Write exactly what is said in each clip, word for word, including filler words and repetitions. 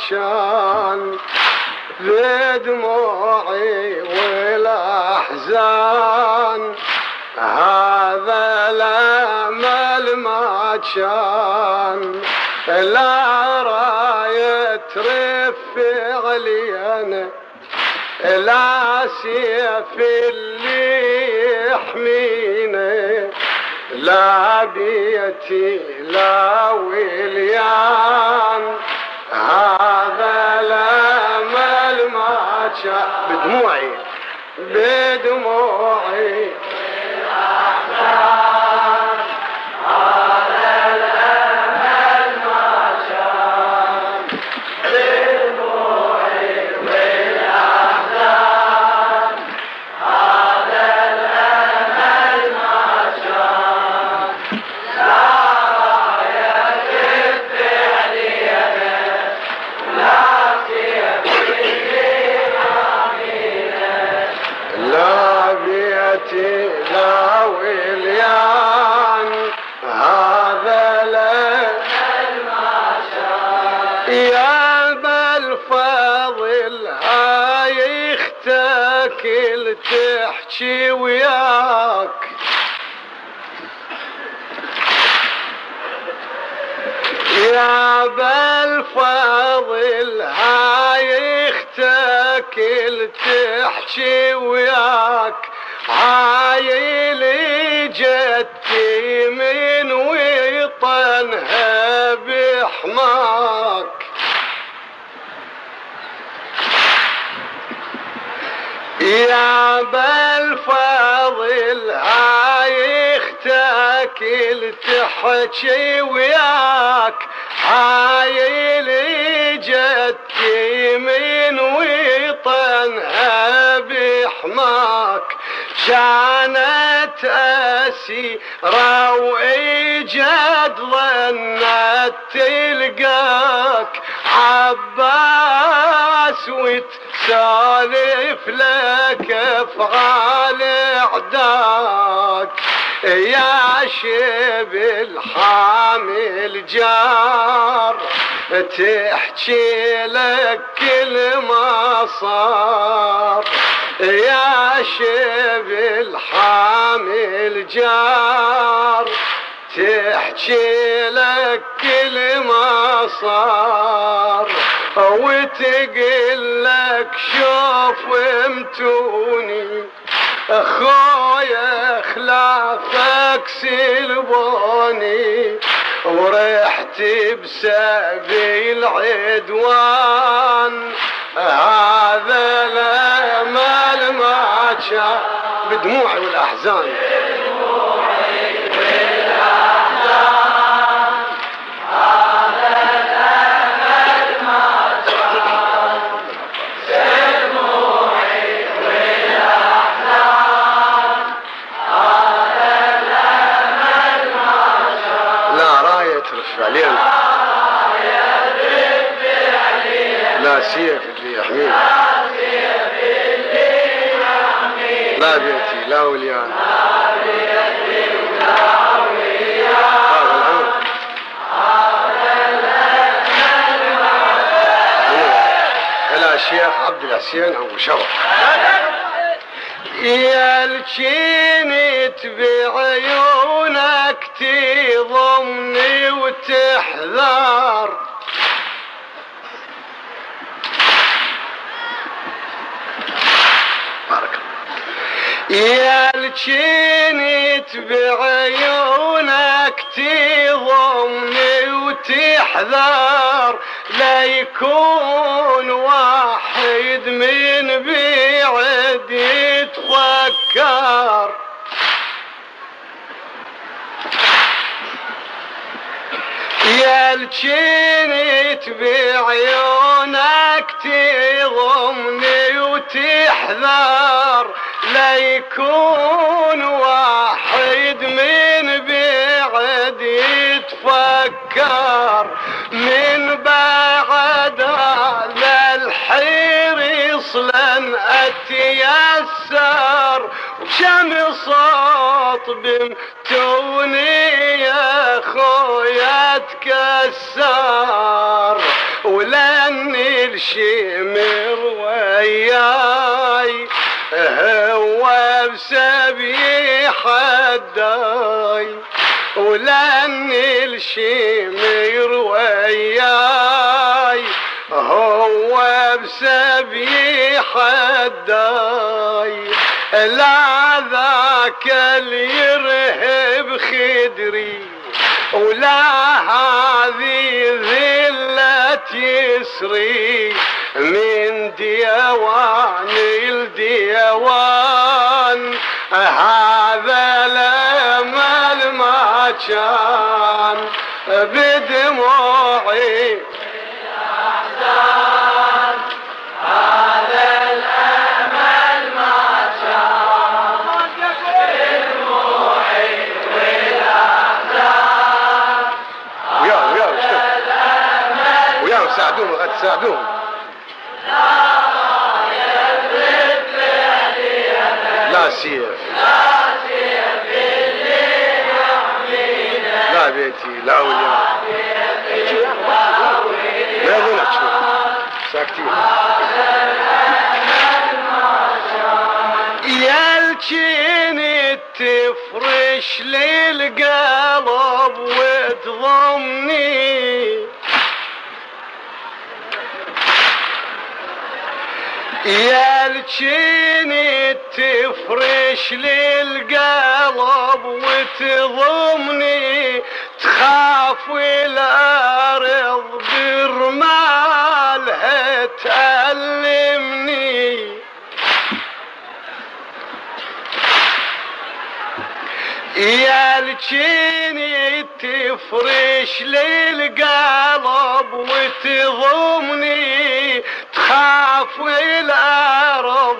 كان بدموعي والأحزان، هذا الأمل ما كان لا راية رفع لي أنا، لا سيف اللي يحميني، لا بيتي لا وليان، هذا الأمل ما كان بدموعي بدموعي والأحزان، هذا الأمل ما كان بدموعي والأحزان، هذا الأمل ما كان لا راية تدفع لي أنا، لا سيف اللي يحميني، لا بيتي لا وليان، هذا الأمل ما كان. يا ابا الفاضل هاي اختك اللي تحكي وياك، يا ابا الفاضل هاي اختك اللي تحكي وياك، هاي اللي جتي من وطنها بحماك، يا ابا الفاضل هاي اختك اللي تحكي وياك، هاي اللي جتي من وطنها بحماك، كانت أسيرة وإجت ظنت تلقاك عباس وتسالف لك افعال اعداك، يا شيب الحامل جار تحكي لك كل ما صار، يا شيب الحامل جار تحكي لك كل ما صار، وتقول لك شوف امتوني اخويا خلافك سلبوني، ورحت بسبيل عدوان، هذا الامل ما كان بدموعي والاحزان، بدموعي والاحزان، هذا الامل ما كان بدموعي والاحزان، هذا الامل ما كان لا راية ترفع لي أنا، لا سيف اللي يحميني، لا بيتي لا وليان، لا بيتي لا وليان، هذا الأمر هذا الأمل ما كان. إلى الشيخ عبد الحسين أبو شرف. يا الجنت بعيونك تضمني وتحذر، يا الجنت بعيونك تضمني وتحذر، لا يكون واحد من بعد يتفكر، يا الجنت بعيونك تضمني وتحذر، لا يكون واحد من بعد يتفكر، من بعد هذا الحير يصلا اتيسر، وشم صوت بمتوني يا خويا تكسر، ولاني الشمر وياي هو بسبي حداي ولأن الشمر وياي هو بسبي حداي لا ذاك اللي يرهب خدري ولا هذه ذلة يسري من ديوان الديوان هذا الأمل ما كان بدموعي الأحزان هذا الأمل ما كان بدموعي والأحزان وياهم وياهم وياهم ساعدوهم غد تساعدوهم لا سيف لا سيف اللي يحمينا لا بيتي لا أولياء لا هنا تشوف ساكتين يالجين تفرش للقلب وتضمني يالجين تفرش للقلب وتضمني تخاف والأرض برمالها تألمني يالجيني تفرش للقلب وتضمني تخاف والأرض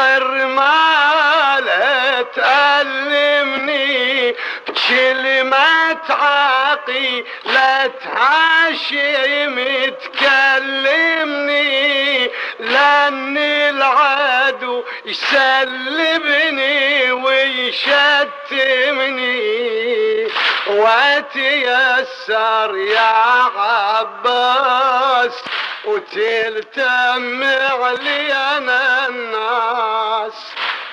برمالها تألمني بكلمة عاقي لا تعاشم تكلمني لأن العدو يسلبني ويشتمني واتيسر يا عباس وتلتم علينا الناس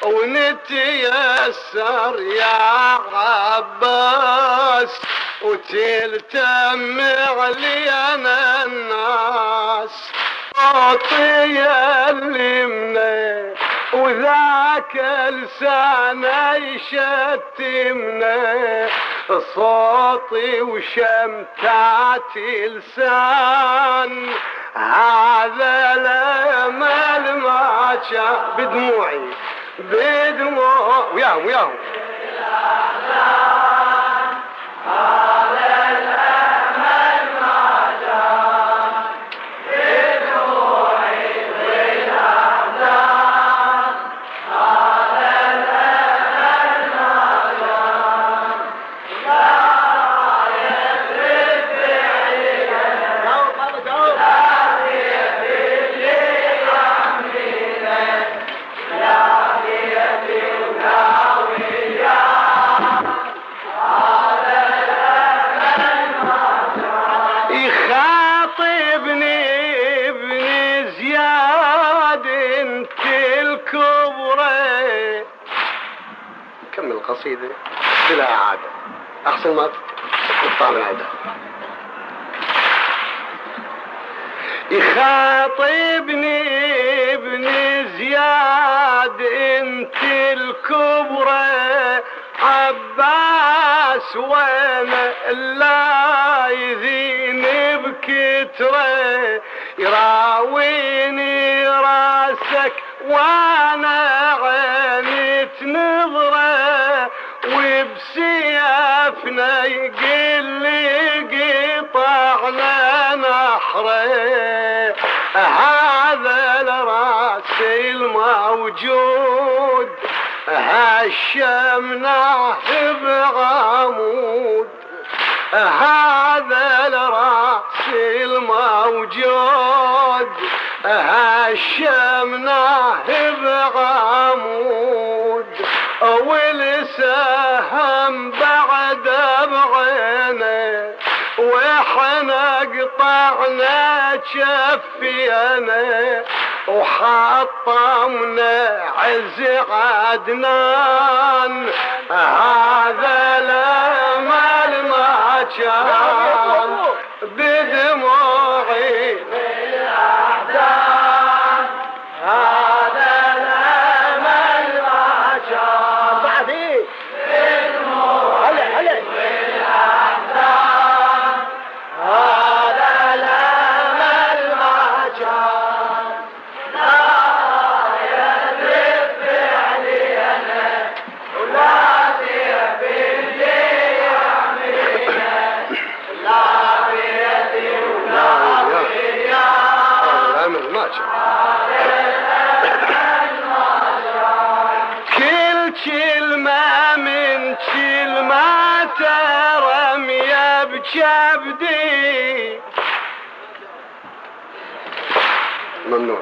ونتيسر يا عباس وتلتم علينا الناس صوتي يلمنا وذاك لسانه يشتمنا صوتي وشمتاتي لسان هذا الامل ما كان بدموعي بدموع وياهم وياهم هذا الامل ما كان بدموعي والاحزان هذا الامل ما كان لا يفرق علينا كمل القصيدة بلا إعادة أحسن ما تقطع من عيدها يخاطبني ابن زياد انت الكبرى عباس وانا لا يذين بكتره يراويني راسك وانا عيني تنظره وبسيافنا يقل لي قطعنا نحره هذا الراس الموجود هشمناه بعمود هذا الراس الموجود هشمناه بعمود والسهم بعد بعينه واحنا قطعنا جفينا وحطمنا عز عدنان هذا الامل ما كان بدموعي بالاحزان هذا الامل ما كان بعدي بدموعي بالاحزان هذا الامل ما كان لا يذب علينا ولا في اللي يعملنا لا بيدي ولا بيا الامل ما كان كل كلمة من كلمة ترمية بكبدي ممنون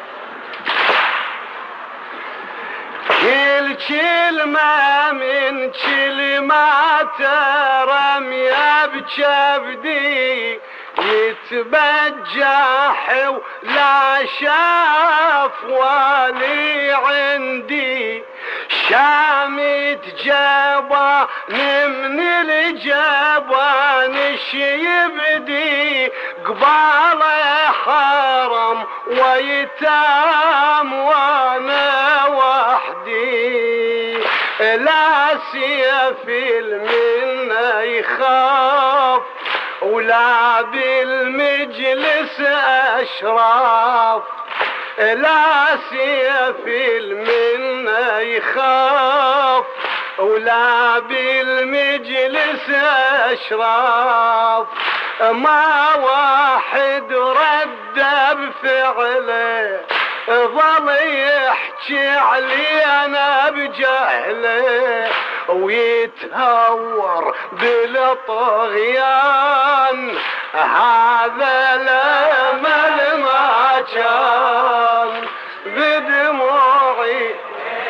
كل كلمة من كلمات رمية بكبدي يتبجح ولا شاف والي عندي شامت جبان من الجبان شيبدي قبال حرم ويتام وانا وحدي لا سيف المنة يخاف ولا بالمجلس أشراف لا سيف المنة يخاف ولا بالمجلس أشراف ما واحد رد بفعله ظل يحكي علي انا بجهله ويتهور بالطغيان هذا الامل ما كان بدموعي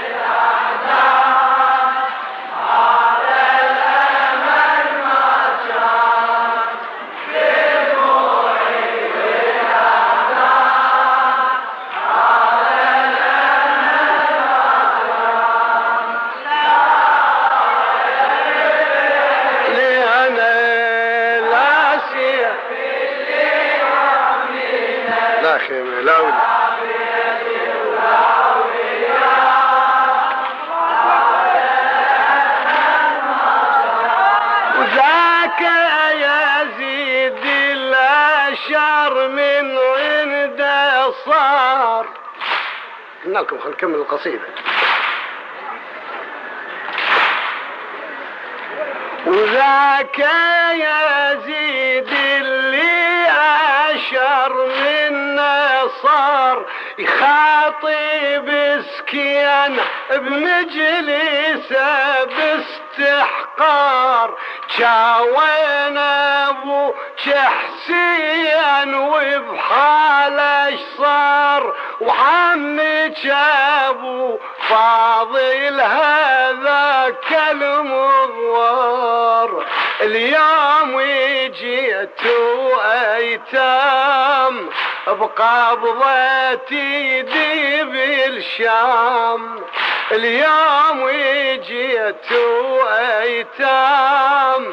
وذاك يزيد الاشر من عنده صار قلنا لكم خلينا نكمل القصيده وذاك يزيد اللي أشر منا صار يخاطب سكين بمجلسه باستحقار جاوين ابو حسين وبحاله صار وعمك ابو فاضل هذاك المضوار اليوم جيت ايتام بقبضة يدي بالشام اليوم جيت ايتام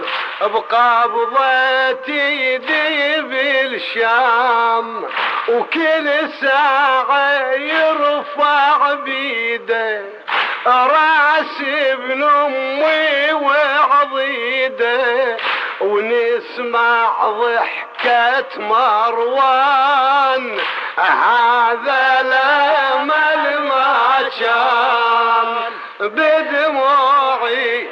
بقبضة يدي بالشام وكل ساعة يرفع بيده راس ابن امي وعضيده ونسمع ضحكة مروان هذا الامل ما كان بدموعي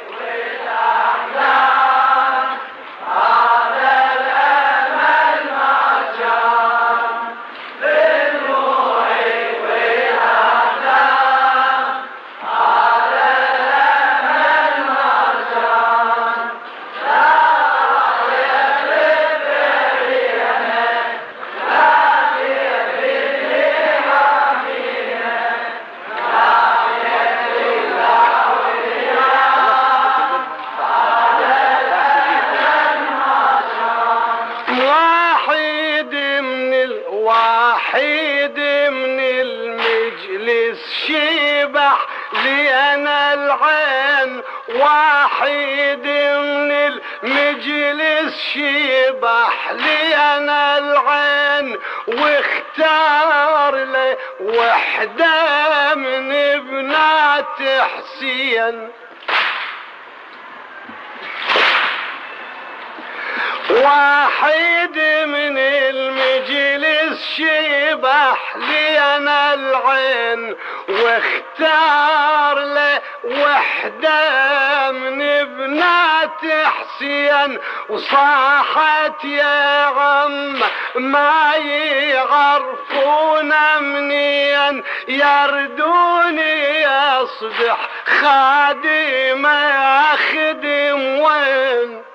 شيبح لي انا العين، واحد من المجلس شيبح لي انا العين، واختار لي وحده من بنات حسين. واحد من المجلس شيبح لي انا العين، واختار له وحده من بنات حسين، وصاحت يا غم ما يعرفون منين، يردوني اصبح خادم اخدم وين.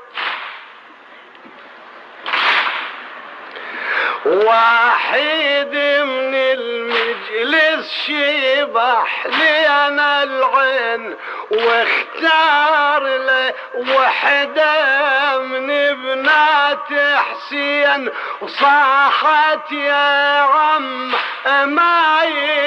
واحد من المجلس شيبح لي انا العين، واختار له وحده من بنات حسين، وصاحت يا عم ما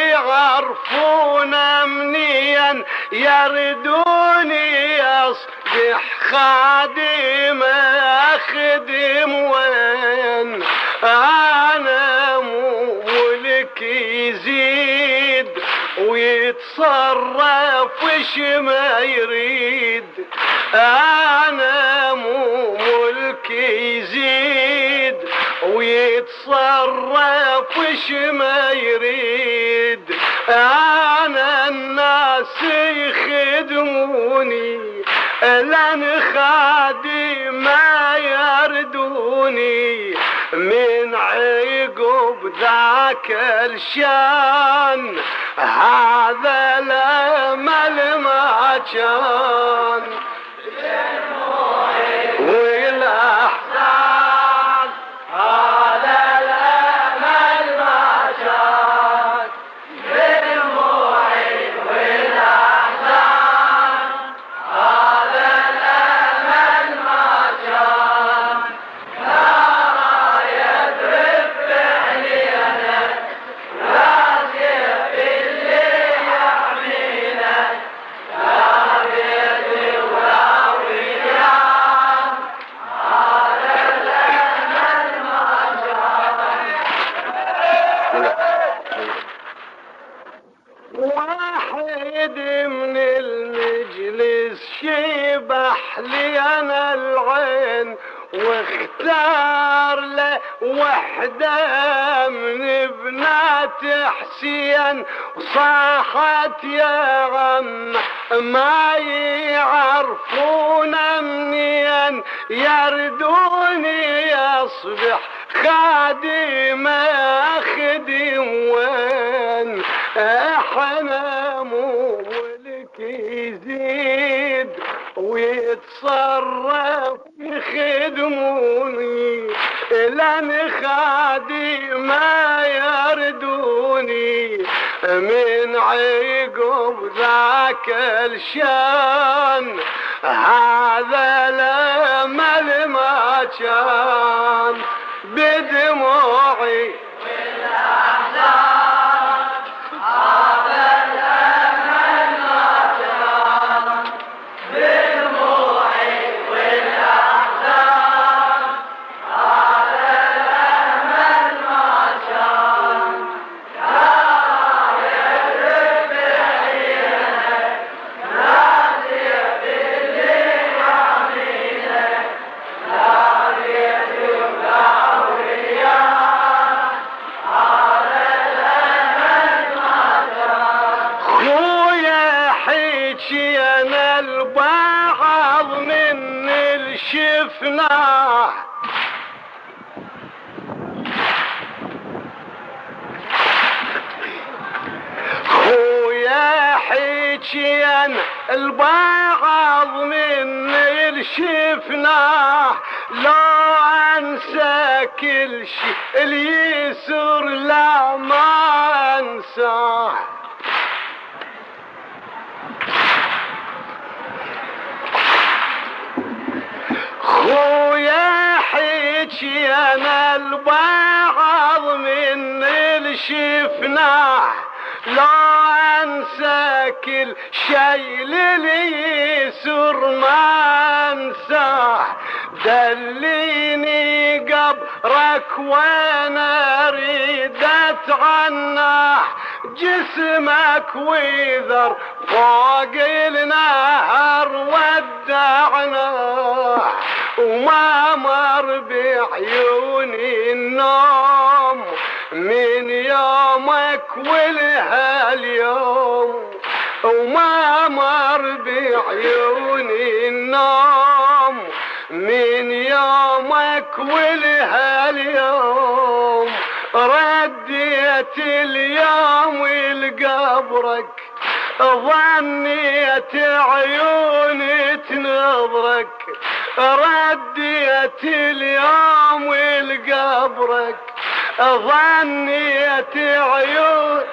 يعرفون منين، يردوني اصبح خادم اخدم وين. انا ملك يزيد ويتصرف وش ما يريد، انا ملك يزيد ويتصرف وش ما يريد، انا الناس يخدموني لان خادم ما يردوني، من عقب ذاك الشان هذا الامل ما كان، والاحزان هذا الامل ما كان، بالموعد والاحزان هذا الامل ما كان، واحد من المجلس شيبح لي انا العين، واختار له وحده من بنات حسين، وصاحت يا غم ما يعرفون منين، يردوني اصبح خادم اخدم وين. احنا ملك يزيد ويتصرف يخدموني لان خادم ما يردوني، من عقب ذاك الشان هذا الامل ما كان، بدموعي والاحزان هذا الامل ما كان، بدموعي والاحزان هذا الامل ما كان، يا راية بعينك نادي باللي يعمينك، نادي انا البعض من الشفناه، خويا حيجي انا البعض من الشفناه، لو انسى كل شي اليسر لا ما انساه، خويا حيجي انا البعض من الشفناه، لا انسى كل شي لليسر ما انساه، دليني قبرك وانا اريد اتعناه، جسمك ويذر فوق النهر ودعناه، وما مر بعيوني النوم من يومك ولهاليوم، وما مر بعيوني النوم من يومك ولهاليوم، رديت اليوم لقبرك ظنيت عيوني تنظرك، رديت اليوم لقبرك ظنيت عيون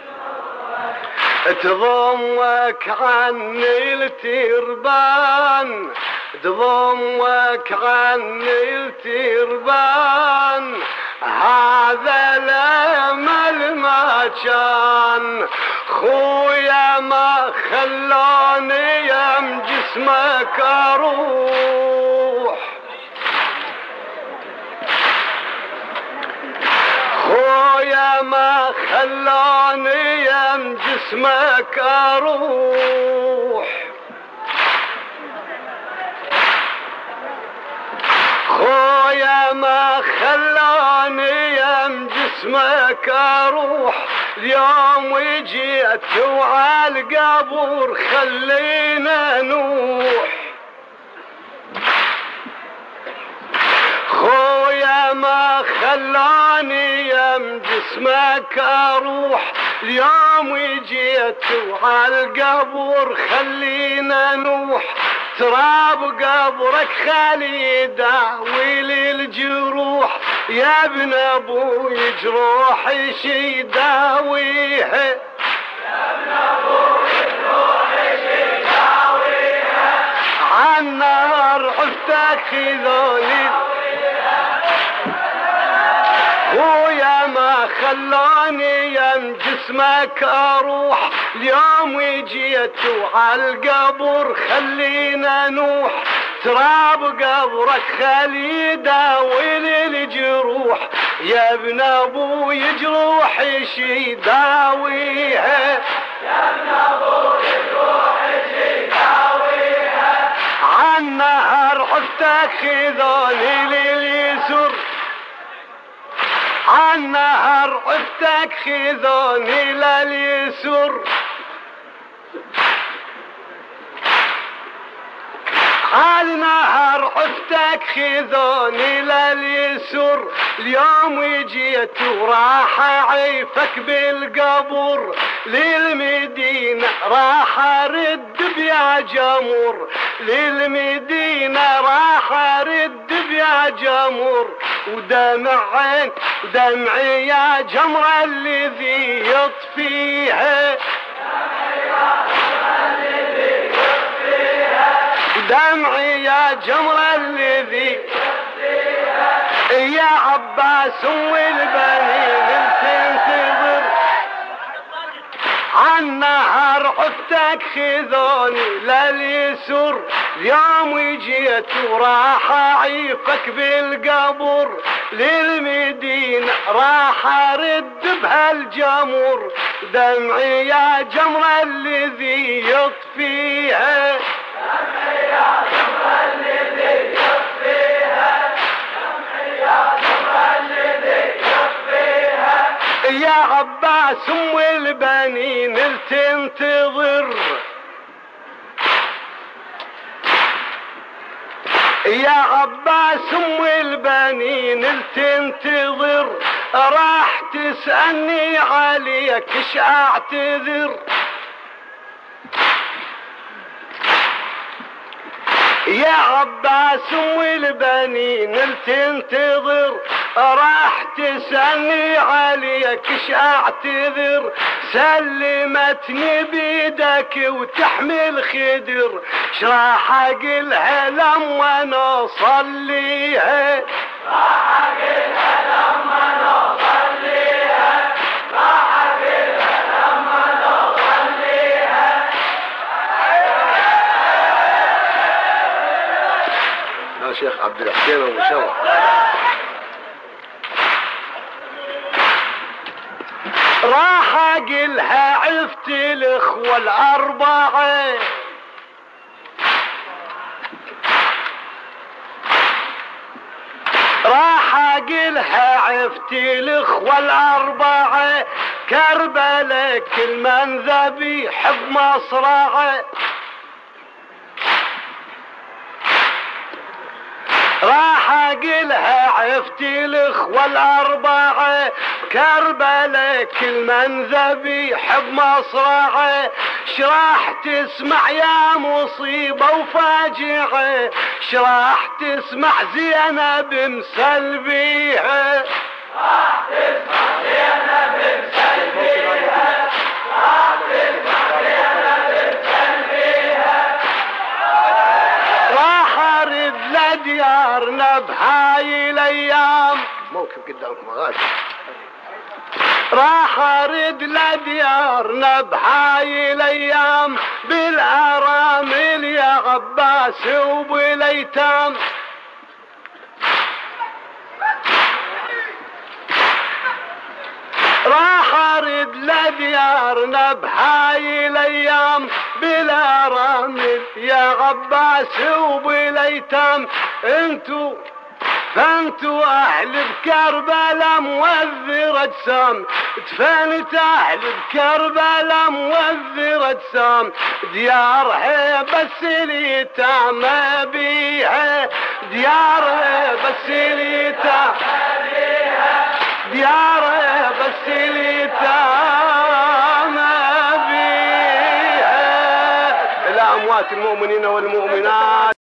تضمك عني التربان، تضمك عني التربان، هذا الامل ما كان، خويا ما خلاني يم جسمك اروح، خويا ما خلاني يم جسمك اروح، خويا ما خلاني يم جسمك اروح، اليوم جيت وعالقبر خلينا نوح، خويا ما خلاني يم جسمك اروح، اليوم جيت وعالقبر خلينا نوح، تراب قبرك خالي داوي للجروح، يا ابن ابوي جروحي شي داويها، يا ابن ابوي جروحي شي داويها، عالنار عفتك خذوني، خويا ما خلاني يم جسمك اروح، اليوم جيت وعالقبر خلينا نوح، تراب قبرك خلي داوي للجروح، يا ابن ابوي جروحي شي داويها، يا ابن ابوي جروحي شي داويها، عالنهر عفتك خذوني لليسر، عالنهر عفتك خذوني لليسر، عالنهر عفتك خذوني لليسر، اليوم جيت وراح اعيفك بالقبر، للمدينة راح ارد بيا جمر، للمدينة راح ارد بيا جمر، ودمع عين دمعي يا جمر الذي يطفيها، دمعي يا جمر الذي يا عباس والبنين تنتظر، عالنهر عفتك خذوني لليسر، اليوم جيت وراح اعيفك بالقبر، للمدينة راح ارد بهالجمر، دمعي يا جمر الذي يطفيها، دمعي يا جمر الذي يطفيها، دمعي يا جمر الذي يطفيها، يا عباس ام البنين تنتظر، يا عباس ام البنين تنتظر، راح تسألني عليك اش اعتذر، يا عباس والبنين تنتظر، راح تسألني عليك اش اعتذر، سلمتني بيدك وتحمل خدر، شراح اقلها لما نصليها، راح اقلها لما نصليها، راح اقلها لما الشيخ عبد الحسين ابو شوى. راح اقلها عفت الاخوة الاربعة، راح اقلها عفت الاخوة الاربعة، كربلاء كل من ذبيح بمصرعه، راح اقلها عفت الاخوة الاربعة، كربلاء كل من ذبيح بمصرعه، شراح تسمع يا مصيبة وفاجعة، شراح تسمع زينب مسلبيها، راح تسمع زينب مسلبيها، راح تسمع زينب مسلبيها، راح ارد لديارنا بهاي الايام، موقف قدامكم غالي، راح ارد لديارنا بهاي الايام، بالارامل يا عباس وبالايتام، راح ارد لديارنا بهاي الايام، بالارامل يا عباس وبالايتام، انتو فانتو اهل بكربلاء موذر اجسام، دفنت اهل بكربلاء موذر اجسام، ديارها بس اليتام بيها، ديارها بس اليتام بيها، ديارها بس اليتام بيها، الى اموات المؤمنين والمؤمنات.